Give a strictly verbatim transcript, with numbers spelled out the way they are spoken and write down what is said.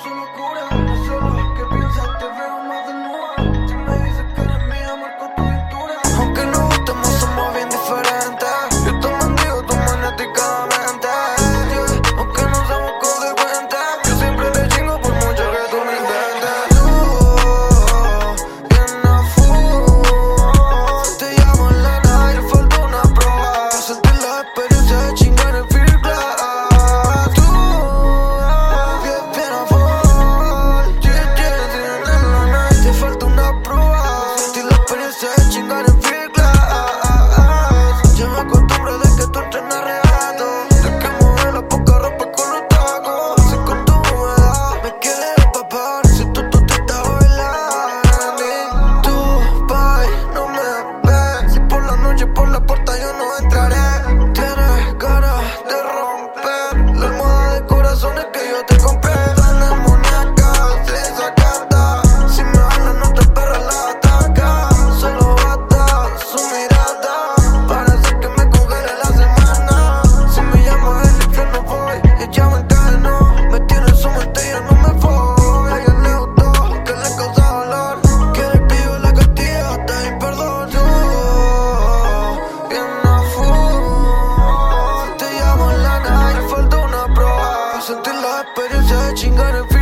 su locura. No sé lo que piensas, te veo más desnuda. Si me dices que eres mía, marco tu cintura. Aunque nos gustemos, somos bien diferentes. Yo te maldigo, tú magnéticamente. Yeah. Aunque no somos consecuentes, yo siempre te chingo por mucho que tú me inventes. Tú, bien a full, te llamo en la night, falta una prueba. Sentir la experiencia de chingar en field class. Tú, bien, bien a full, yeah, yeah, yeah, en la night, te falta una prueba. Sentir la experiencia de chingar en field class. Ya me acostumbro de que tú entrenas arrebato, de que mueves la poca ropa con los tacos. Así con tu humedad me quieres empapar. Si tú, tú te estás bailando y tú, bye, no me ves. Si por la noche por la puerta yo no entraré. Tienes ganas de romper la almohada de corazones que yo te compré. Tan demoníaca, desacata. Si me hablas no te esperas la ataca. Solo basta su mirada para hacer que me congele la semana. Si me llamas el infierno voy, ella me encarno. Me tiene en su mente y yo no me voy. A ella le gustó que le causa dolor. Quiere que yo la castigue hasta sin perdón. Yo, bien a full, te llamo en la night, falta una prueba. Sentir la experiencia de chingar en